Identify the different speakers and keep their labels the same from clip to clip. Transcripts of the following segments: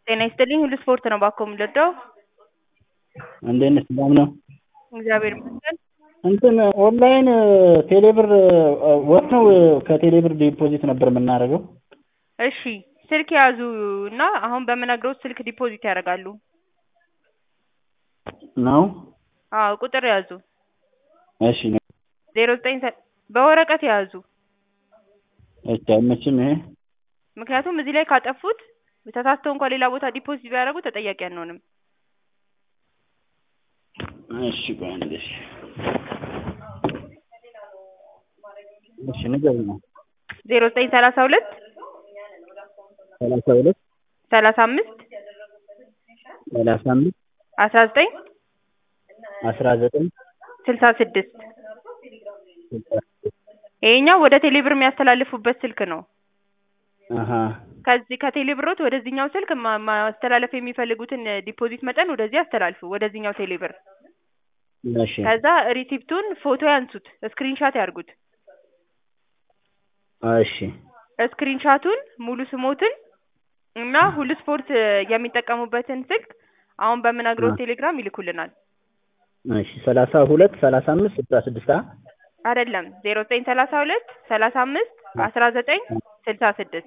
Speaker 1: ጤና ይስጥልኝ ሁሉ ስፖርት ነው ባኮ የምንወደው።
Speaker 2: እንዴት ነሽ? ሰላም ነው?
Speaker 1: እግዚአብሔር ይመስገን።
Speaker 2: እንትን ኦንላይን ቴሌብር ወጥተው ከቴሌብር ዲፖዚት ነበር የምናደርገው።
Speaker 1: እሺ ስልክ ያዙ እና አሁን በምነግረው ስልክ ዲፖዚት ያደርጋሉ።
Speaker 2: ነው?
Speaker 1: አዎ ቁጥር ያዙ።
Speaker 2: እሺ
Speaker 1: 09 በወረቀት ያዙ።
Speaker 2: እሺ አይመችም ይሄ?
Speaker 1: ምክንያቱም እዚህ ላይ ካጠፉት ተሳስተው እንኳን ሌላ ቦታ ዲፖዚት ቢያደርጉ ተጠያቂ አንሆንም።
Speaker 2: እሺ ቆይ አንዴ እሺ ንገረኝ።
Speaker 1: 0932
Speaker 2: 32
Speaker 1: 35
Speaker 2: 35
Speaker 1: 19
Speaker 2: 19
Speaker 1: 66 ይሄኛው ወደ ቴሌብር የሚያስተላልፉበት ስልክ ነው።
Speaker 2: አሃ
Speaker 1: ከዚህ ከቴሌብሮት ወደዚህኛው ስልክ ማስተላለፍ የሚፈልጉትን ዲፖዚት መጠን ወደዚህ ያስተላልፉ ወደዚህኛው ቴሌብር።
Speaker 2: እሺ
Speaker 1: ከዛ ሪሲፕቱን ፎቶ ያንሱት፣ ስክሪንሻት ያርጉት።
Speaker 2: እሺ
Speaker 1: ስክሪንሻቱን ሙሉ ስሞትን እና ሁሉ ስፖርት የሚጠቀሙበትን ስልክ አሁን በምነግረው ቴሌግራም ይልኩልናል።
Speaker 2: እሺ 32 35 66
Speaker 1: አይደለም 0932 35 19 66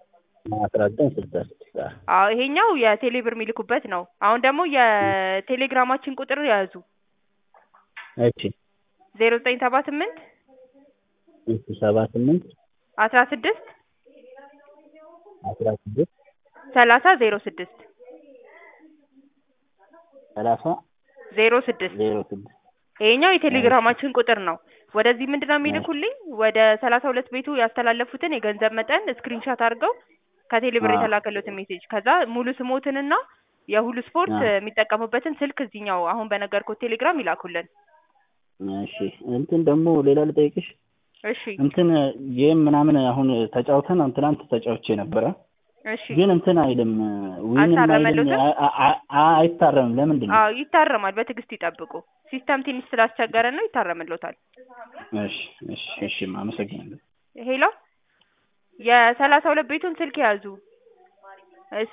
Speaker 2: 1966
Speaker 1: አዎ ይሄኛው የቴሌብር የሚልኩበት ነው። አሁን ደግሞ የቴሌግራማችን ቁጥር ያዙ።
Speaker 2: እሺ
Speaker 1: 0978
Speaker 2: 78
Speaker 1: 16
Speaker 2: 16
Speaker 1: 30 06
Speaker 2: 30
Speaker 1: 06 ይሄኛው የቴሌግራማችን ቁጥር ነው። ወደዚህ ምንድነው የሚልኩልኝ? ወደ 32 ቤቱ ያስተላለፉትን የገንዘብ መጠን ስክሪንሻት አድርገው ከቴሌብር የተላከሉትን ሜሴጅ ከዛ ሙሉ ስሞትንና የሁሉ ስፖርት የሚጠቀሙበትን ስልክ እዚህኛው አሁን በነገርኩት ቴሌግራም ይላኩልን።
Speaker 2: እሺ እንትን ደግሞ ሌላ ልጠይቅሽ።
Speaker 1: እሺ
Speaker 2: እንትን ጌም ምናምን አሁን ተጫውተን ትናንት ተጫውቼ ነበረ።
Speaker 1: እሺ
Speaker 2: ግን እንትን አይልም ዊንም አይልም አይታረምም። ለምንድን ነው?
Speaker 1: አዎ ይታረማል። በትዕግስት ይጠብቁ። ሲስተም ትንሽ ስላስቸገረ ነው። ይታረምልዎታል።
Speaker 2: እሺ አመሰግናለሁ።
Speaker 1: ሄሎ የ32 ቤቱን ስልክ ያዙ።